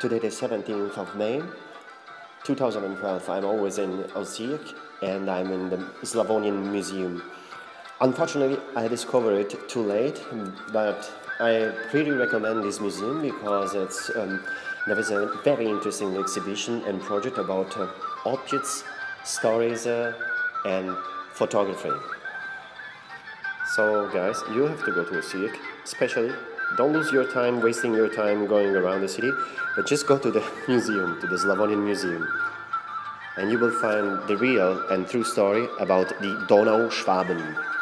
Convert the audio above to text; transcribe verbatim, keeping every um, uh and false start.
Today the seventeenth of May, two thousand twelve. I'm always in Osijek and I'm in the Slavonian Museum. Unfortunately, I discovered it too late, but I really recommend this museum because it's um, there is a very interesting exhibition and project about uh, objects, stories, uh, and photography. So, guys, you have to go to Osijek, especially. Don't lose your time wasting your time going around the city, but just go to the museum, to the Slavonian Museum, and you will find the real and true story about the Donau Schwaben.